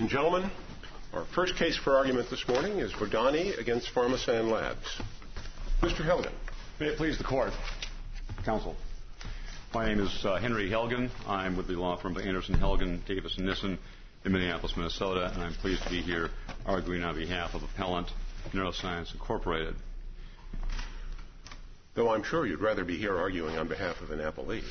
and gentlemen, our first case for argument this morning is Vodani against Pharmasan Labs. Mr. Helgen. May it please the Court, Counsel. My name is Henry Helgen. I'm with the law firm of Anderson, Helgen, Davis & Nissen in Minneapolis, Minnesota, and I'm pleased to be here arguing on behalf of Appellant Neuroscience Incorporated. Though I'm sure you'd rather be here arguing on behalf of an appellee.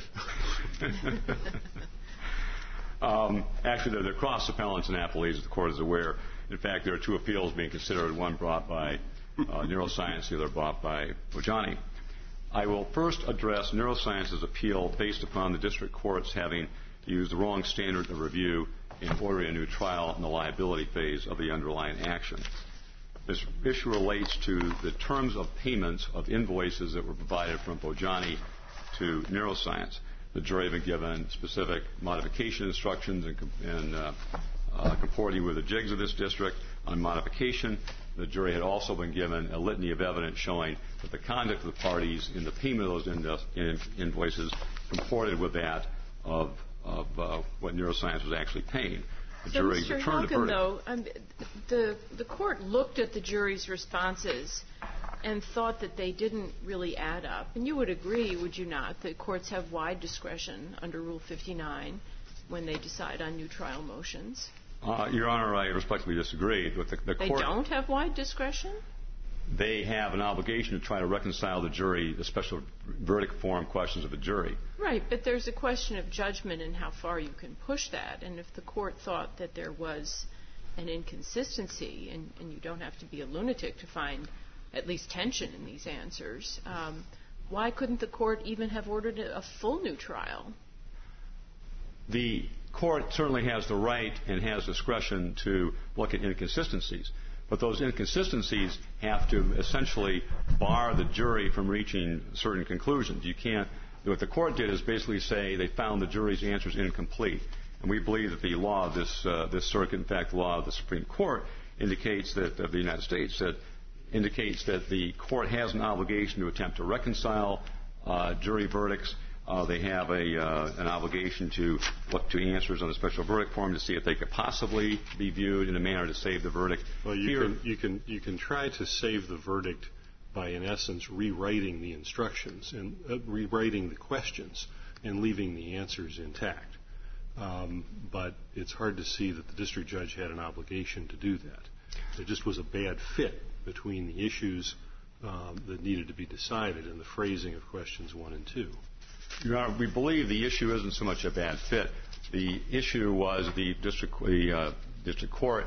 Actually, they're cross-appellants and appellees, as the Court is aware. In fact, there are two appeals being considered, one brought by Neuroscience, the other brought by Vodani. I will first address Neuroscience's appeal based upon the district courts having used the wrong standard of review in ordering a new trial in the liability phase of the underlying action. This issue relates to the terms of payments of invoices that were provided from Vodani to Neuroscience. The jury had been given specific modification instructions and comporting with the jigs of this district on modification. The jury had also been given a litany of evidence showing that the conduct of the parties in the payment of those invoices comported with that of what Neuroscience was actually paying. The jury returned a verdict. The court looked at the jury's responses and thought that they didn't really add up. And you would agree, would you not, that courts have wide discretion under Rule 59 when they decide on new trial motions? Your Honor, I respectfully disagree. The court, they don't have wide discretion? They have an obligation to try to reconcile the jury, the special verdict form questions of the jury. Right, but there's a question of judgment and how far you can push that. And if the court thought that there was an inconsistency, and you don't have to be a lunatic to find at least tension in these answers, why couldn't the court even have ordered a full new trial? The court certainly has the right and has discretion to look at inconsistencies. But those inconsistencies have to essentially bar the jury from reaching certain conclusions. You can't. What the court did is basically say they found the jury's answers incomplete. And we believe that the law of this circuit, in fact, the law of the Supreme Court, indicates that of the United States that indicates that the court has an obligation to attempt to reconcile jury verdicts. They have an obligation to look to answers on the special verdict form to see if they could possibly be viewed in a manner to save the verdict. Well, you can try to save the verdict by, in essence, rewriting the instructions and rewriting the questions and leaving the answers intact. But it's hard to see that the district judge had an obligation to do that. It just was a bad fit between the issues that needed to be decided and the phrasing of questions 1 and 2. Your Honor, we believe the issue isn't so much a bad fit. The issue was the district court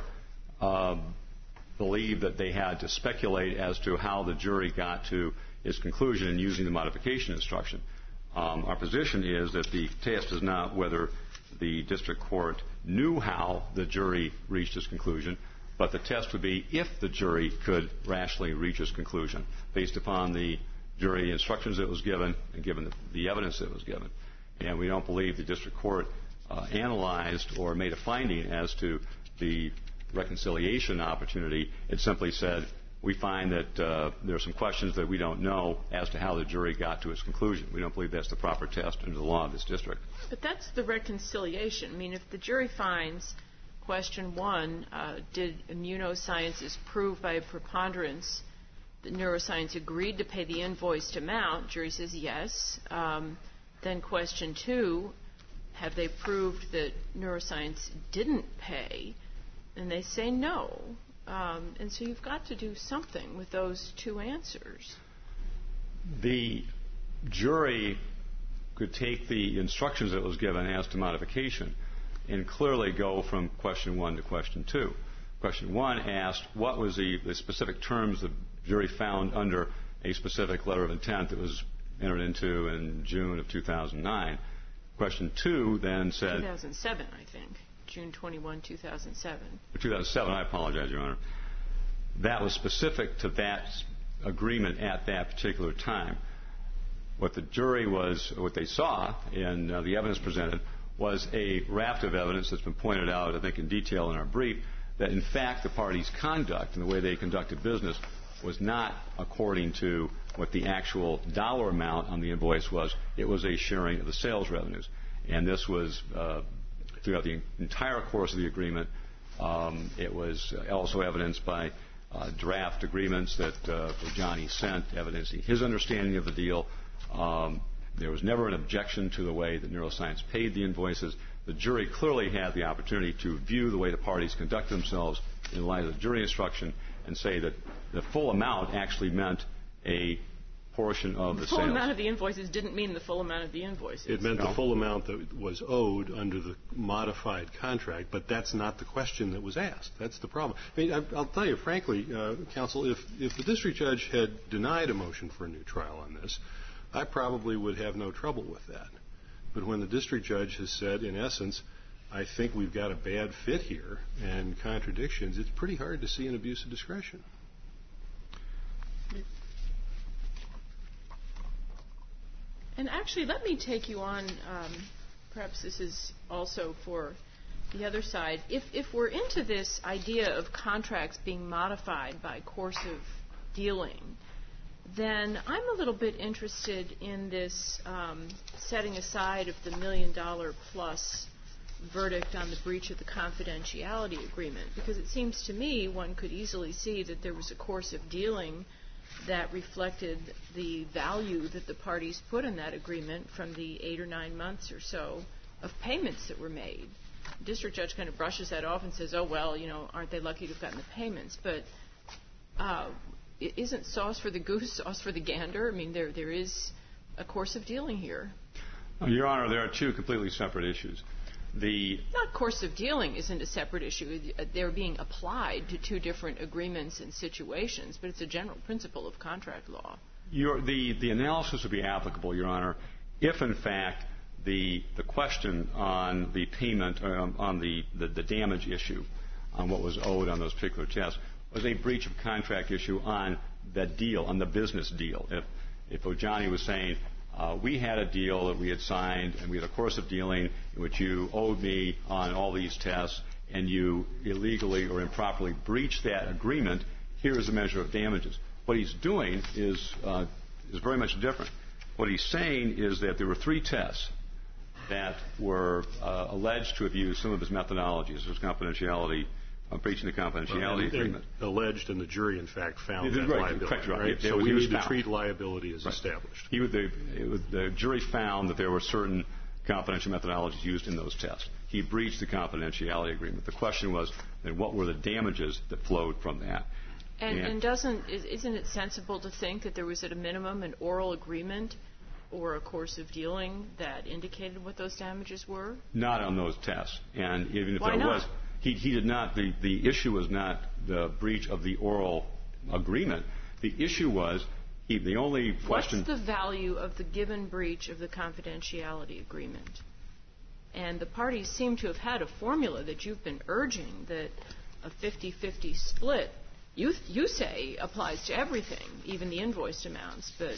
believed that they had to speculate as to how the jury got to its conclusion in using the modification instruction. Our position is that the test is not whether the district court knew how the jury reached its conclusion, but the test would be if the jury could rationally reach its conclusion based upon the jury instructions that was given and given the evidence that was given. And we don't believe the district court analyzed or made a finding as to the reconciliation opportunity. It simply said, we find that there are some questions that we don't know as to how the jury got to its conclusion. We don't believe that's the proper test under the law of this district. But that's the reconciliation. I mean, if the jury finds question 1, did Immunosciences prove by a preponderance that Neuroscience agreed to pay the invoiced amount, jury says yes. Then question 2, have they proved that Neuroscience didn't pay? And they say no. And so you've got to do something with those 2 answers. The jury could take the instructions that was given as to modification and clearly go from question 1 to question 2. Question 1 asked what was the specific terms the jury found under a specific letter of intent that was entered into in June of 2009. Question 2 then said 2007, I think. June 21, 2007. 2007, I apologize, Your Honor. That was specific to that agreement at that particular time. What the jury what they saw in the evidence presented was a raft of evidence that's been pointed out, I think, in detail in our brief, that in fact the parties' conduct and the way they conducted business was not according to what the actual dollar amount on the invoice was. It was a sharing of the sales revenues. And this was throughout the entire course of the agreement It was also evidenced by draft agreements that Johnny sent, evidencing his understanding of the deal. There was never an objection to the way that Neuroscience paid the invoices. The jury clearly had the opportunity to view the way the parties conduct themselves in light of the jury instruction and say that the full amount actually meant a portion of the sales. The full amount of the invoices didn't mean the full amount of the invoices. It meant the full amount that was owed under the modified contract, but that's not the question that was asked. That's the problem. I mean, I'll tell you, frankly, counsel, if the district judge had denied a motion for a new trial on this, I probably would have no trouble with that. But when the district judge has said, in essence, I think we've got a bad fit here and contradictions, it's pretty hard to see an abuse of discretion. And actually, let me take you on, perhaps this is also for the other side. If we're into this idea of contracts being modified by course of dealing, then I'm a little bit interested in this setting aside of the $1 million plus verdict on the breach of the confidentiality agreement, because it seems to me one could easily see that there was a course of dealing that reflected the value that the parties put in that agreement from the 8 or 9 months or so of payments that were made. The district judge kind of brushes that off and says, oh, well, aren't they lucky to have gotten the payments? But isn't sauce for the goose sauce for the gander? I mean, there is a course of dealing here. Your Honor, there are two completely separate issues. Not course of dealing isn't a separate issue. They're being applied to two different agreements and situations, but it's a general principle of contract law. The analysis would be applicable, Your Honor, if, in fact, the question on the payment, on the damage issue, on what was owed on those particular tests, was a breach of contract issue on that deal, on the business deal. If Ojani was saying, we had a deal that we had signed, and we had a course of dealing in which you owed me on all these tests, and you illegally or improperly breached that agreement, here is a measure of damages. What he's doing is very much different. What he's saying is that there were 3 tests that were alleged to have used some of his methodologies, his confidentiality, breaching the confidentiality agreement. Alleged, and the jury, in fact, found that liability. Correct, right? So we need to treat liability as established. The jury found that there were certain confidential methodologies used in those tests. He breached the confidentiality agreement. The question was, then, what were the damages that flowed from that? And isn't it sensible to think that there was, at a minimum, an oral agreement or a course of dealing that indicated what those damages were? Not on those tests. And even if Why there not? was, he did not. The issue was not the breach of the oral agreement. The issue was the only question. What's the value of the given breach of the confidentiality agreement? And the parties seem to have had a formula that you've been urging, that a 50-50 split, you say, applies to everything, even the invoiced amounts, but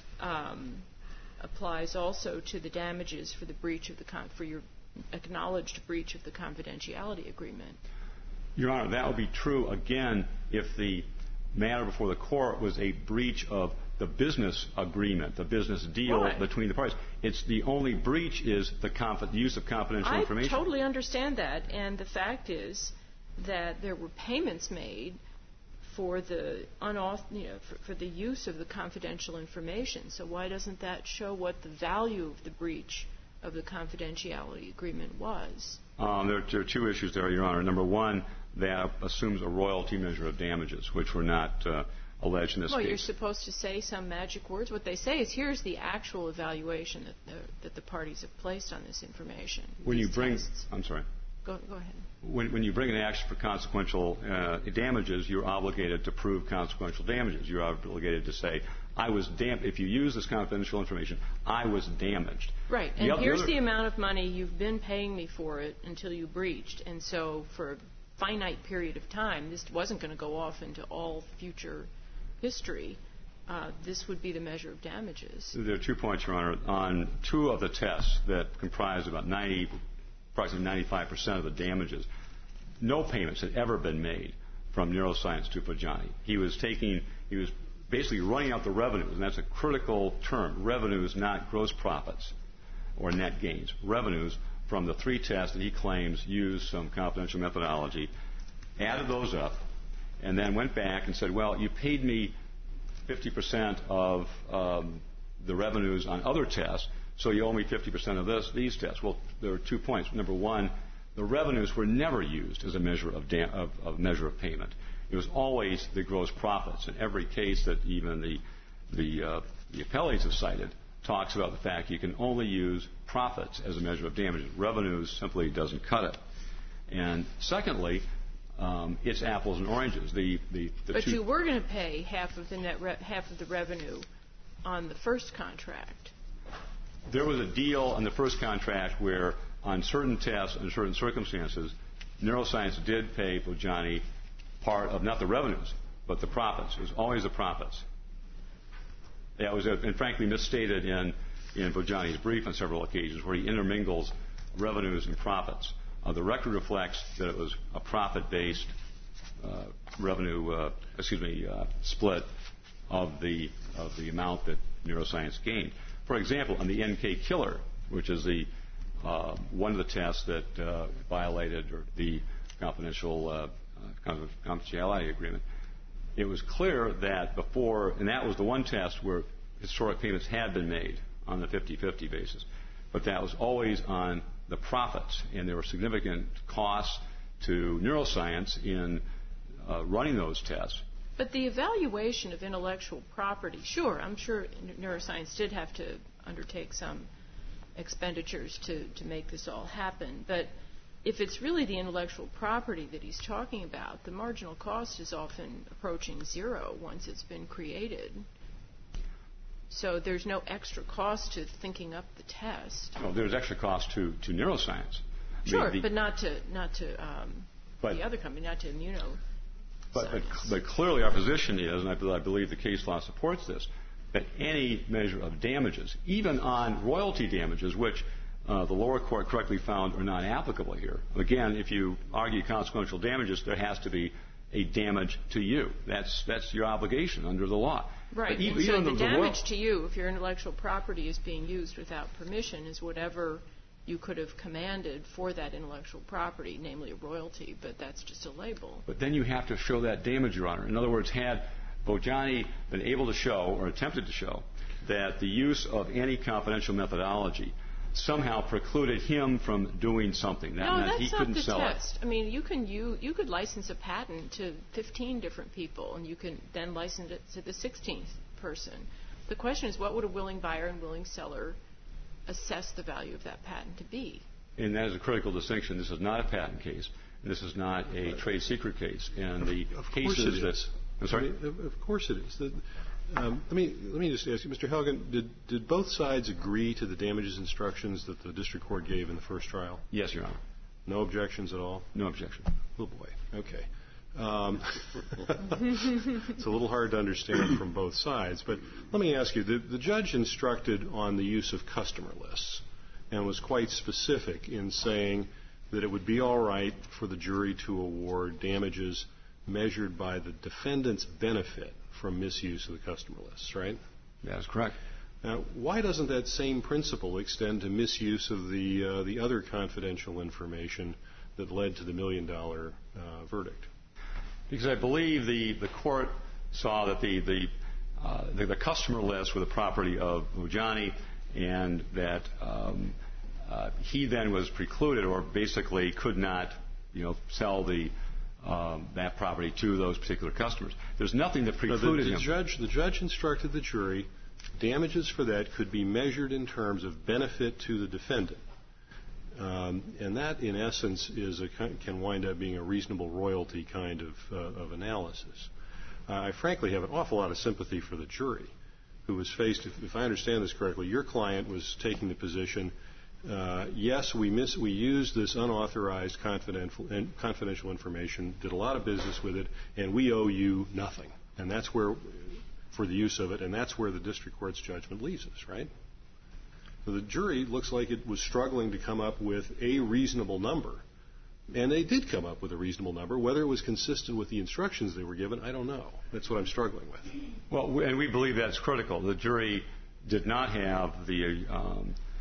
applies also to the damages for the breach of for your acknowledged breach of the confidentiality agreement. Your Honor, that would be true, again, if the matter before the court was a breach of the business agreement, the business deal between the parties. It's the only breach is the use of confidential information. I totally understand that, and the fact is that there were payments made for the for the use of the confidential information. So why doesn't that show what the value of the breach of the confidentiality agreement was? There are 2 issues there, Your Honor. Number one, that assumes a royalty measure of damages, which were not alleged in this case. Well, you're supposed to say some magic words. What they say is, here's the actual evaluation that the parties have placed on this information. When you bring, tests. I'm sorry. Go ahead. When you bring an action for consequential damages, you're obligated to prove consequential damages. You're obligated to say, I was if you use this confidential information, I was damaged. Right. And here's the amount of money you've been paying me for it until you breached. And so for a finite period of time, this wasn't going to go off into all future history. This would be the measure of damages. There are 2 points, Your Honor. On 2 of the tests that comprise about approximately 95% of the damages, no payments had ever been made from Neuroscience to Ojani. He was basically running out the revenues, and that's a critical term. Revenues, not gross profits or net gains. Revenues from the 3 tests that he claims used some confidential methodology added those up, and then went back and said, well, you paid me 50% of the revenues on other tests, so you owe me 50% of these tests. Well, there are 2 points. Number one, the revenues were never used as a measure of payment. It was always the gross profits. In every case that even the appellees have cited talks about the fact you can only use profits as a measure of damages. Revenues simply doesn't cut it. And secondly, it's apples and oranges. But you were going to pay half of the revenue on the first contract. There was a deal on the first contract where, on certain tests and certain circumstances, neuroscience did pay Bojani part of not the revenues, but the profits. It was always the profits. That was, and frankly, misstated in Bojani's brief on several occasions, where he intermingles revenues and profits. The record reflects that it was a profit-based split of the amount that neuroscience gained. For example, on the NK killer, which is one of the tests that violated the confidentiality agreement, it was clear that before, and that was the one test where historic payments had been made on the 50-50 basis, but that was always on the profits, and there were significant costs to neuroscience in running those tests. But the evaluation of intellectual property, sure, I'm sure neuroscience did have to undertake some expenditures to make this all happen, but if it's really the intellectual property that he's talking about, the marginal cost is often approaching zero once it's been created. So there's no extra cost to thinking up the test. No, there's extra cost to neuroscience. Sure, but not to the other company, not to Immuno. But clearly our position is, and I believe the case law supports this, that any measure of damages, even on royalty damages, which the lower court correctly found are not applicable here. Again, if you argue consequential damages, there has to be a damage to you. That's your obligation under the law. Right. And so the damage to you, if your intellectual property is being used without permission, is whatever you could have commanded for that intellectual property, namely a royalty, but that's just a label. But then you have to show that damage, Your Honor. In other words, had Bojani been able to show, or attempted to show, that the use of any confidential methodology somehow precluded him from doing something. That meant he couldn't sell it. No, that's not the test. I mean, you could license a patent to 15 different people, and you can then license it to the 16th person. The question is, what would a willing buyer and willing seller assess the value of that patent to be? And that is a critical distinction. This is not a patent case. This is not a trade secret case. And the cases that... I'm sorry? Of course it is. Let me just ask you, Mr. Helgen, did both sides agree to the damages instructions that the district court gave in the first trial? Yes, Your Honor. No objections at all? No objection. Oh, boy. Okay. It's a little hard to understand from both sides, but let me ask you, the judge instructed on the use of customer lists and was quite specific in saying that it would be all right for the jury to award damages measured by the defendant's benefit from misuse of the customer lists, right? That is correct. Now, why doesn't that same principle extend to misuse of the other confidential information that led to the $1 million verdict? Because I believe the court saw that the customer lists were the property of Bojani, and that he then was precluded, or basically could not, sell that property to those particular customers. There's nothing that precluded him. The judge instructed the jury damages for that could be measured in terms of benefit to the defendant. And that, in essence, can wind up being a reasonable royalty kind of analysis. I frankly have an awful lot of sympathy for the jury, who was faced, if I understand this correctly, your client was taking the position, yes, we used this unauthorized confidential information, did a lot of business with it, and we owe you nothing. And that's where, for the use of it, and that's where the district court's judgment leaves us, right? So the jury looks like it was struggling to come up with a reasonable number. And they did come up with a reasonable number. Whether it was consistent with the instructions they were given, I don't know. That's what I'm struggling with. Well, and we believe that's critical. The jury did not have the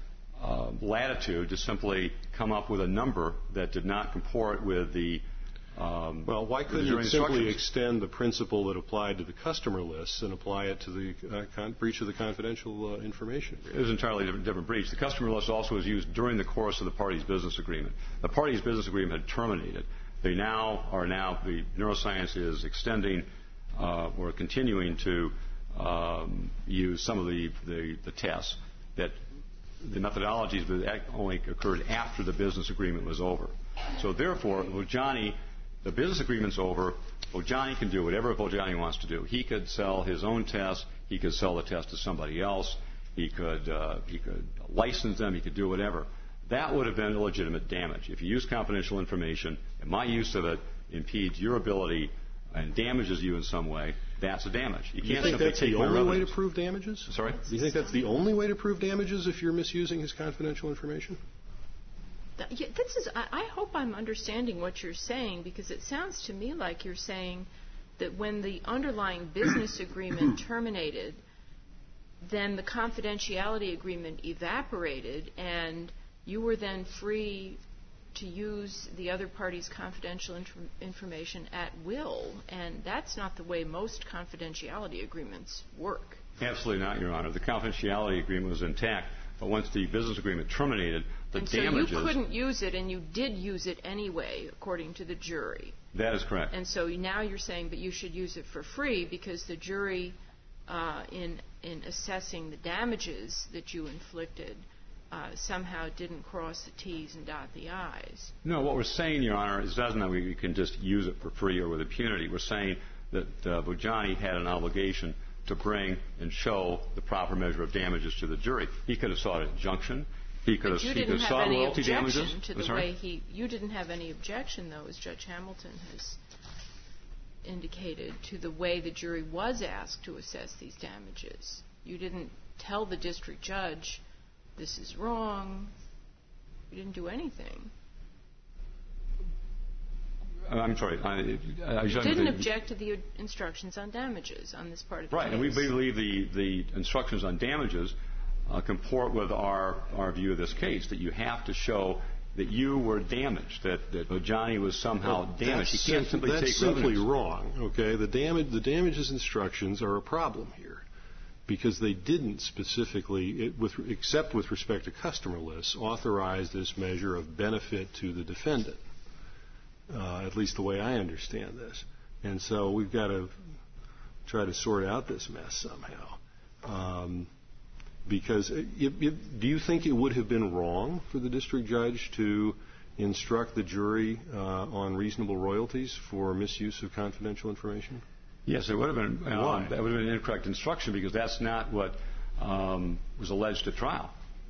latitude to simply come up with a number that did not comport with the Well, why couldn't you simply extend the principle that applied to the customer lists and apply it to the breach of the confidential information agreement? It was entirely different breach. The customer list also was used during the course of the parties' business agreement. The parties' business agreement had terminated. The neuroscience is extending or continuing to use some of the tests that the methodologies that only occurred after the business agreement was over. So therefore, Vojani, the business agreement's over. Vojani can do whatever Vojani wants to do. He could sell his own tests. He could sell the test to somebody else. He could license them. He could do whatever. That would have been illegitimate damage. If you use confidential information and my use of it impedes your ability and damages you in some way, that's a damage. You can't simply that's the only way to prove damages? Sorry? Do you think that's the only way to prove damages if you're misusing his confidential information? I hope I'm understanding what you're saying, because it sounds to me like you're saying that when the underlying business agreement terminated, then the confidentiality agreement evaporated, and you were then free to use the other party's confidential information at will, and that's not the way most confidentiality agreements work. Absolutely not, Your Honor. The confidentiality agreement was intact, but once the business agreement terminated, the damages... So you couldn't use it, and you did use it anyway, according to the jury. That is correct. And so now you're saying that you should use it for free because the jury, in assessing the damages that you inflicted, somehow didn't cross the T's and dot the I's. No, what we're saying, Your Honor, is doesn't that we can just use it for free or with impunity. We're saying that Vojani had an obligation to bring and show the proper measure of damages to the jury. He could have sought an injunction. He could have sought royalty damages. You didn't have any objection, though, as Judge Hamilton has indicated, to the way the jury was asked to assess these damages. You didn't tell the district judge, this is wrong. You didn't do anything. I'm sorry. You didn't object to the instructions on damages on this part of the case. Right, and we believe the instructions on damages comport with our view of this case, that you have to show that you were damaged, that Vojani was somehow damaged. He can't simply take revenues. That's simply wrong, okay? The damages instructions are a problem here because they didn't specifically, except with respect to customer lists, authorize this measure of benefit to the defendant. At least the way I understand this. And so we've got to try to sort out this mess somehow. Because do you think it would have been wrong for the district judge to instruct the jury on reasonable royalties for misuse of confidential information? Yes, it would have been. Why? That would have been an incorrect instruction because that's not what was alleged at trial.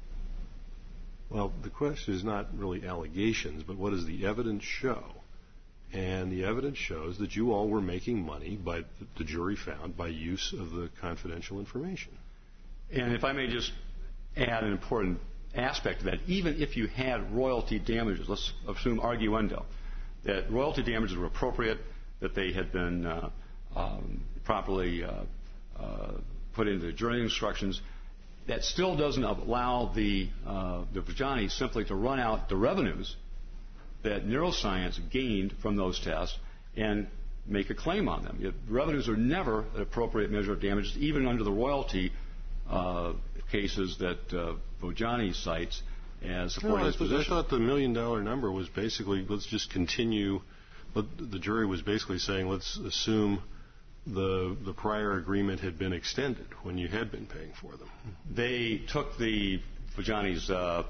Well, the question is not really allegations, but what does the evidence show? And the evidence shows that you all were making money, the jury found, by use of the confidential information. And if I may just add an important aspect to that, even if you had royalty damages, let's assume arguendo, that royalty damages were appropriate, that they had been properly put into the jury instructions, that still doesn't allow the Vojani simply to run out the revenues that neuroscience gained from those tests and make a claim on them. Revenues are never an appropriate measure of damages, even under the royalty cases that Vojani cites as supporting his position. I thought the $1 million number was basically, let's just continue. The jury was basically saying, let's assume the prior agreement had been extended when you had been paying for them. They took the Vojani's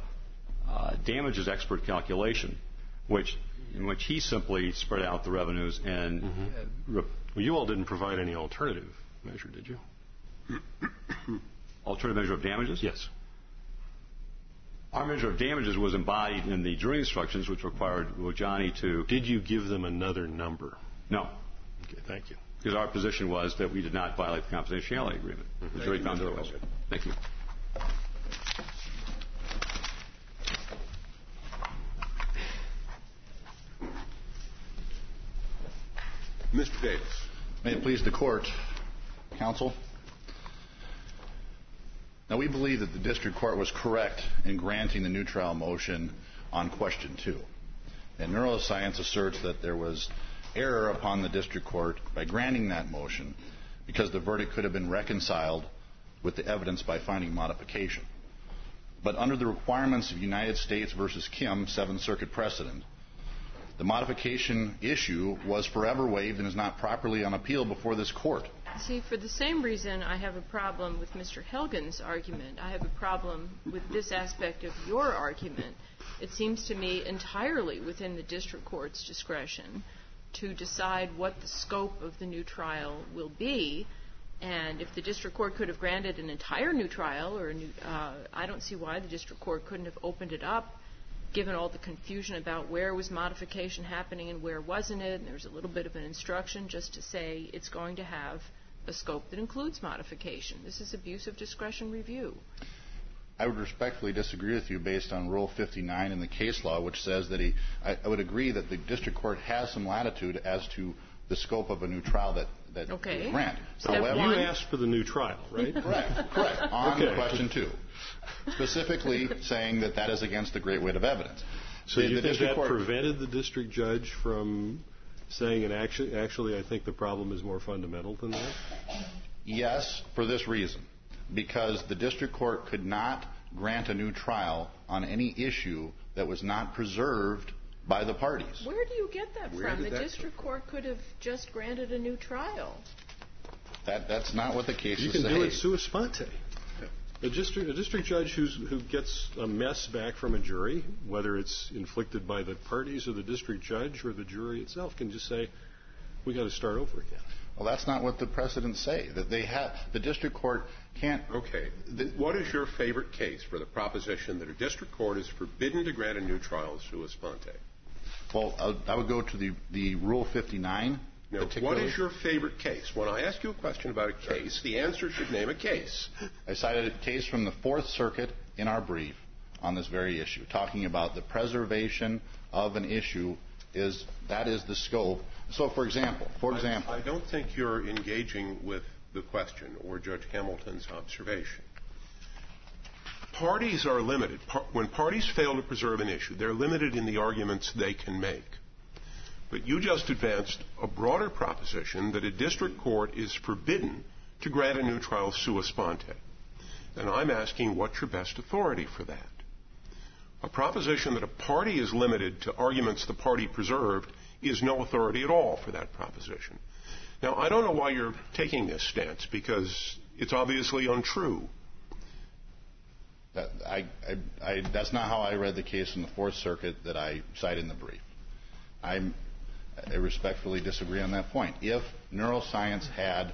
damages expert calculation, in which he simply spread out the revenues and... Well, you all didn't provide any alternative measure, did you? Alternative measure of damages? Yes. Our measure of damages was embodied in the jury instructions, which required Vojani to... Did you give them another number? No. Okay, thank you. Because our position was that we did not violate the confidentiality agreement. The jury found otherwise. Thank you. Mr. Davis. May it please the court, counsel. Now, we believe that the district court was correct in granting the new trial motion on question 2. And Neuroscience asserts that there was error upon the district court by granting that motion because the verdict could have been reconciled with the evidence by finding modification. But under the requirements of United States versus Kim, Seventh Circuit precedent, the modification issue was forever waived and is not properly on appeal before this court. See, for the same reason I have a problem with Mr. Helgen's argument, I have a problem with this aspect of your argument. It seems to me entirely within the district court's discretion to decide what the scope of the new trial will be. And if the district court could have granted an entire new trial, or I don't see why the district court couldn't have opened it up, given all the confusion about where was modification happening and where wasn't it, and there's a little bit of an instruction just to say it's going to have a scope that includes modification. This is abuse of discretion review. I would respectfully disagree with you based on Rule 59 in the case law, which says that I would agree that the district court has some latitude as to the scope of a new trial that okay. is granted. However, you asked for the new trial, right? Correct. On question 2. Specifically saying that is against the great weight of evidence. So you think that prevented the district judge from saying, and actually I think the problem is more fundamental than that? Yes, for this reason. Because the district court could not grant a new trial on any issue that was not preserved by the parties. Where do you get that from? The district court could have just granted a new trial. That's not what the cases say. You can do it sua sponte. A district judge who gets a mess back from a jury, whether it's inflicted by the parties or the district judge or the jury itself, can just say, we got to start over again. Well, that's not what the precedents say. That the district court can't. Okay. What is your favorite case for the proposition that a district court is forbidden to grant a new trial sua sponte? Well, I would go to the Rule 59. Now, what is your favorite case? When I ask you a question about a case, the answer should name a case. I cited a case from the Fourth Circuit in our brief on this very issue, talking about the preservation of an issue that is the scope. So, for example, I don't think you're engaging with the question or Judge Hamilton's observation. Parties are limited. When parties fail to preserve an issue, they're limited in the arguments they can make. But you just advanced a broader proposition that a district court is forbidden to grant a new trial sua sponte. And I'm asking, what's your best authority for that? A proposition that a party is limited to arguments the party preserved is no authority at all for that proposition. Now, I don't know why you're taking this stance, because it's obviously untrue. That's not how I read the case in the Fourth Circuit that I cite in the brief. I respectfully disagree on that point. If neuroscience had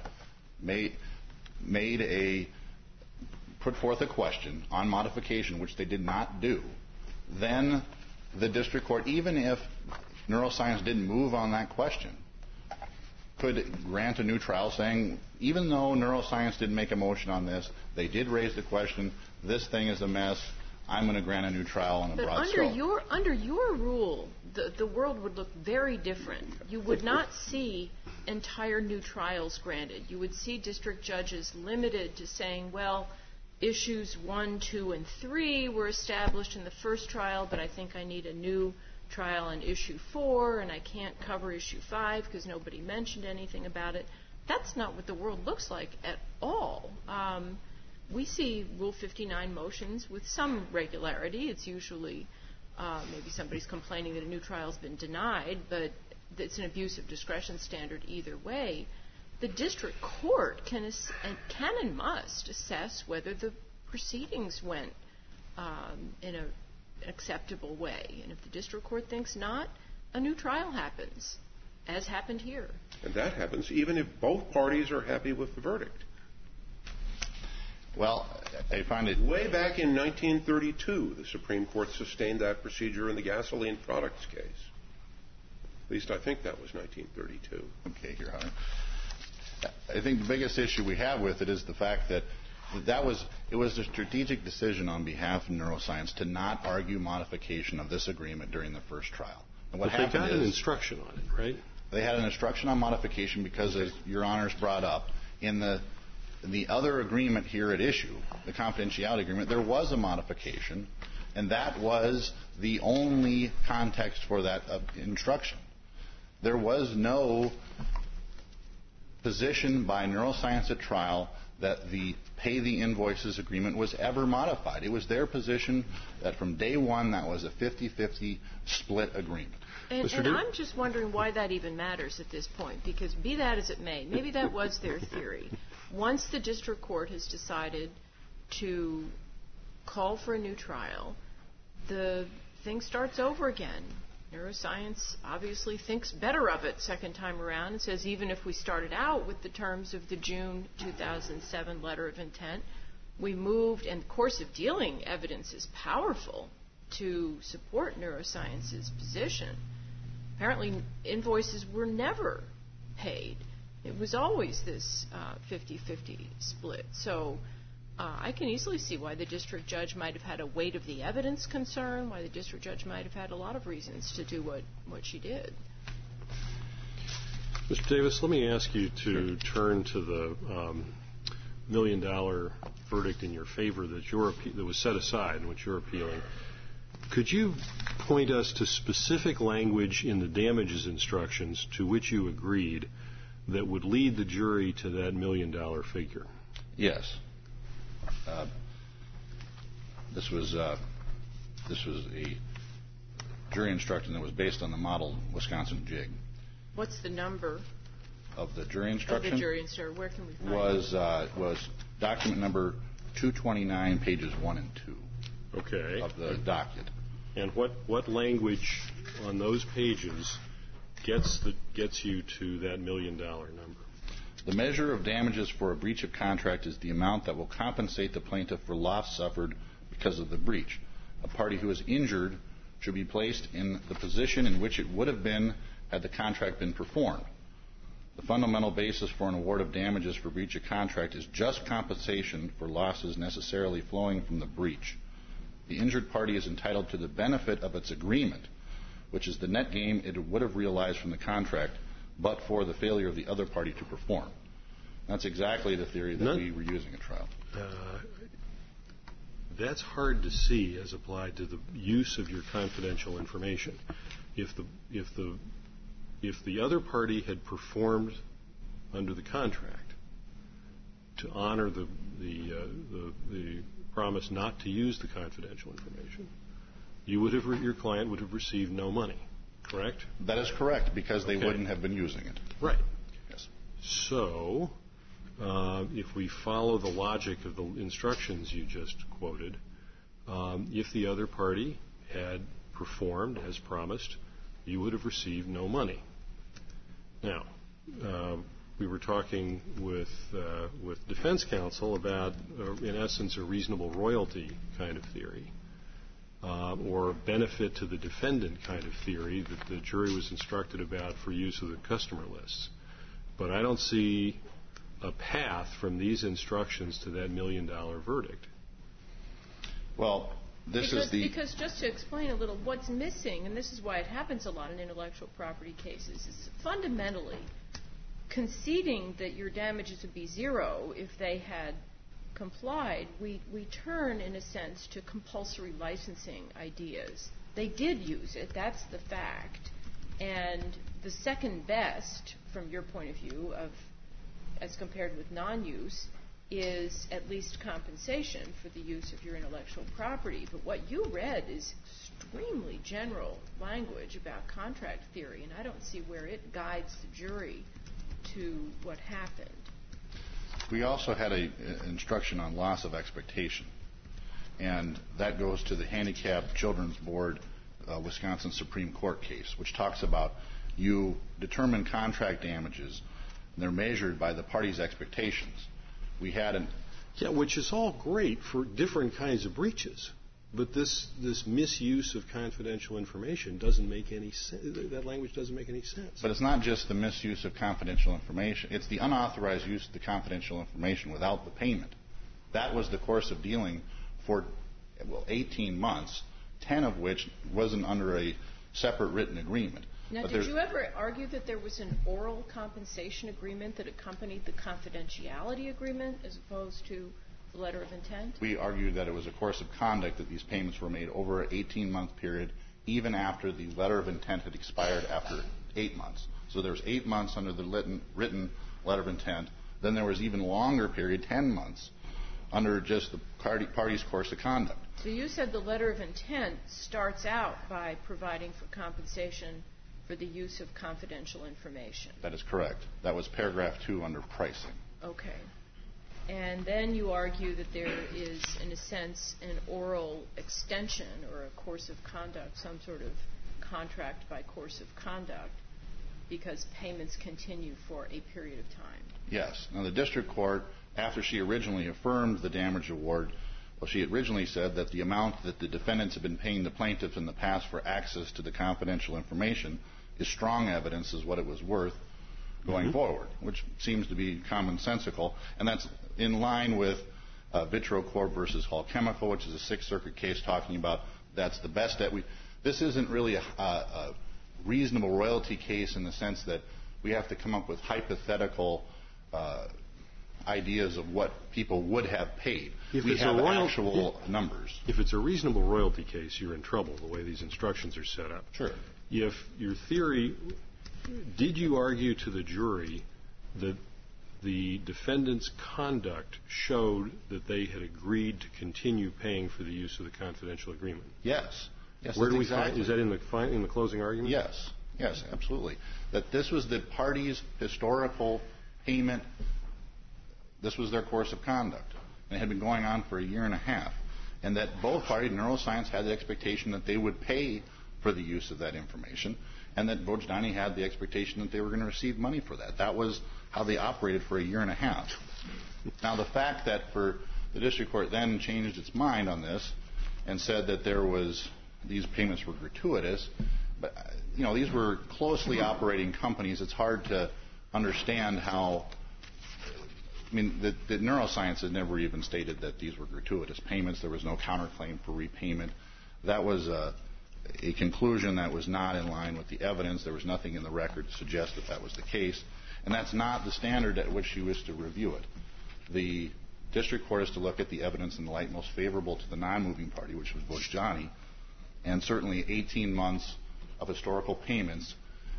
put forth a question on modification, which they did not do, then the district court, even if neuroscience didn't move on that question, could grant a new trial saying, even though neuroscience didn't make a motion on this, they did raise the question, this thing is a mess, I'm going to grant a new trial on a broad scope. But under your rule, the world would look very different. You would not see entire new trials granted. You would see district judges limited to saying, well, issues 1, 2, and 3 were established in the first trial, but I think I need a new trial on issue 4, and I can't cover issue 5 because nobody mentioned anything about it. That's not what the world looks like at all. We see Rule 59 motions with some regularity. It's usually maybe somebody's complaining that a new trial's been denied, but it's an abuse of discretion standard either way. The district court can and must assess whether the proceedings went in an acceptable way. And if the district court thinks not, a new trial happens, as happened here. And that happens even if both parties are happy with the verdict. Well, I find it... Way back in 1932, the Supreme Court sustained that procedure in the gasoline products case. At least I think that was 1932. Okay, Your Honor. I think the biggest issue we have with it is the fact that it was a strategic decision on behalf of neuroscience to not argue modification of this agreement during the first trial. And what happened they got an instruction on it, right? They had an instruction on modification because, as Your Honors brought up, in the other agreement here at issue, the confidentiality agreement, there was a modification, And that was the only context for that instruction. There was no position by Neuroscience at trial that the pay the invoices agreement was ever modified. It was their position that from day one that was a 50-50 split agreement. And I'm just wondering why that even matters at this point, because be that as it may, maybe that was their theory. Once the district court has decided to call for a new trial, the thing starts over again. Neuroscience obviously thinks better of it second time around and says even if we started out with the terms of the June 2007 letter of intent, we moved, and course of dealing evidence is powerful to support Neuroscience's position. Apparently, invoices were never paid. It was always this 50-50 split. So I can easily see why the district judge might have had a weight of the evidence concern, why the district judge might have had a lot of reasons to do what she did. Mr. Davis, let me ask you to turn to the $1 million verdict in your favor that was set aside and which you're appealing. Could you point us to specific language in the damages instructions to which you agreed that would lead the jury to that $1 million figure? Yes. This was a jury instruction that was based on the model Wisconsin jig. What's the number of the jury instruction? Of the jury instruction. Where can we find it? Was document number 229, pages 1 and 2. Okay. Of the docket. And what language on those pages gets you to that $1 million number? The measure of damages for a breach of contract is the amount that will compensate the plaintiff for loss suffered because of the breach. A party who is injured should be placed in the position in which it would have been had the contract been performed. The fundamental basis for an award of damages for breach of contract is just compensation for losses necessarily flowing from the breach. The injured party is entitled to the benefit of its agreement, which is the net gain it would have realized from the contract, but for the failure of the other party to perform. That's exactly the theory that we were using at trial. That's hard to see as applied to the use of your confidential information. If the other party had performed under the contract to honor the promise not to use the confidential information, your client would have received no money. Correct? That is correct, because they wouldn't have been using it. Right. Yes. So, if we follow the logic of the instructions you just quoted, if the other party had performed as promised, you would have received no money. Now, we were talking with defense counsel about, in essence, a reasonable royalty kind of theory. Or benefit to the defendant kind of theory that the jury was instructed about for use of the customer lists. But I don't see a path from these instructions to that $1 million verdict. Well, because just to explain a little, what's missing, and this is why it happens a lot in intellectual property cases, is fundamentally conceding that your damages would be zero if they had complied, we turn, in a sense, to compulsory licensing ideas. They did use it, that's the fact. And the second best, from your point of view, as compared with non-use, is at least compensation for the use of your intellectual property. But what you read is extremely general language about contract theory, and I don't see where it guides the jury to what happened. We also had an instruction on loss of expectation, and that goes to the Handicapped Children's Board Wisconsin Supreme Court case, which talks about you determine contract damages, and they're measured by the party's expectations. We had which is all great for different kinds of breaches, but this misuse of confidential information doesn't make any sense. That language doesn't make any sense. But it's not just the misuse of confidential information. It's the unauthorized use of the confidential information without the payment. That was the course of dealing for 18 months, 10 of which wasn't under a separate written agreement. Now, did you ever argue that there was an oral compensation agreement that accompanied the confidentiality agreement as opposed to the letter of intent? We argued that it was a course of conduct that these payments were made over an 18-month period, even after the letter of intent had expired after 8 months. So there was 8 months under the written letter of intent. Then there was even longer period, 10 months, under just the party's course of conduct. So you said the letter of intent starts out by providing for compensation for the use of confidential information. That is correct. That was paragraph 2 under pricing. Okay. And then you argue that there is, in a sense, an oral extension or a course of conduct, some sort of contract by course of conduct, because payments continue for a period of time. Yes. Now, the district court, after she originally affirmed the damage award, well, she originally said that the amount that the defendants have been paying the plaintiffs in the past for access to the confidential information is strong evidence as what it was worth going forward, which seems to be commonsensical. And that's in line with Vitrocorp versus Hall Chemical, which is a Sixth Circuit case talking about that's the best that we... This isn't really a reasonable royalty case in the sense that we have to come up with hypothetical ideas of what people would have paid. We have actual numbers. If it's a reasonable royalty case, you're in trouble the way these instructions are set up. Sure. If your theory... Did you argue to the jury that the defendant's conduct showed that they had agreed to continue paying for the use of the confidential agreement? Yes. Where do we find? Is that in the closing argument? Yes. Yes, absolutely. That this was the party's historical payment. This was their course of conduct. And it had been going on for a year and a half. And that both parties, Neuroscience, had the expectation that they would pay for the use of that information, and that Vojdani had the expectation that they were going to receive money for that. That was how they operated for a year and a half. Now, the fact that the district court then changed its mind on this and said that these payments were gratuitous, but these were closely operating companies. It's hard to understand how. I mean, the Neuroscience had never even stated that these were gratuitous payments. There was no counterclaim for repayment. That was a conclusion that was not in line with the evidence. There was nothing in the record to suggest that that was the case. And that's not the standard at which she was to review it. The district court is to look at the evidence in the light most favorable to the non-moving party, which was Vojdani. And certainly 18 months of historical payments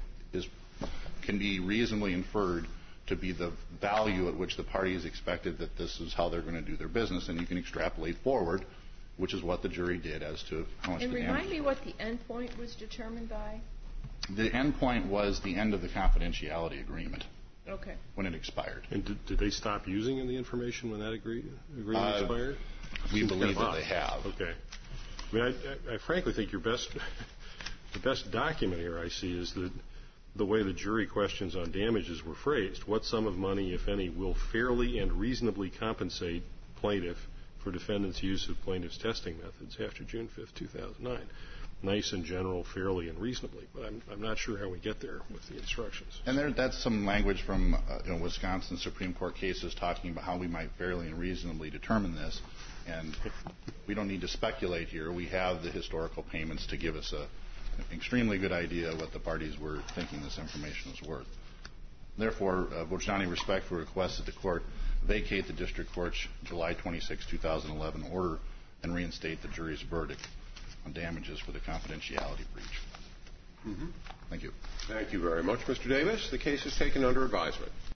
can be reasonably inferred to be the value at which the party is expected that this is how they're going to do their business. And you can extrapolate forward, which is what the jury did as to how much the damage. And remind me what the end point was determined by? The end point was the end of the confidentiality agreement. Okay. When it expired. And did they stop using the information when that agreement expired? We believe that they have. Okay. I mean, I frankly think the best document here I see is that the way the jury questions on damages were phrased. What sum of money, if any, will fairly and reasonably compensate plaintiff for defendant's use of plaintiff's testing methods after June 5th, 2009? Nice and general, fairly and reasonably, but I'm not sure how we get there with the instructions. And that's some language from Wisconsin Supreme Court cases talking about how we might fairly and reasonably determine this. And we don't need to speculate here. We have the historical payments to give us an extremely good idea of what the parties were thinking this information was worth. Therefore, Vojdani respectfully requests that the court vacate the district court's July 26, 2011 order and reinstate the jury's verdict on damages for the confidentiality breach. Thank you. Thank you very much, Mr. Davis. The case is taken under advisement.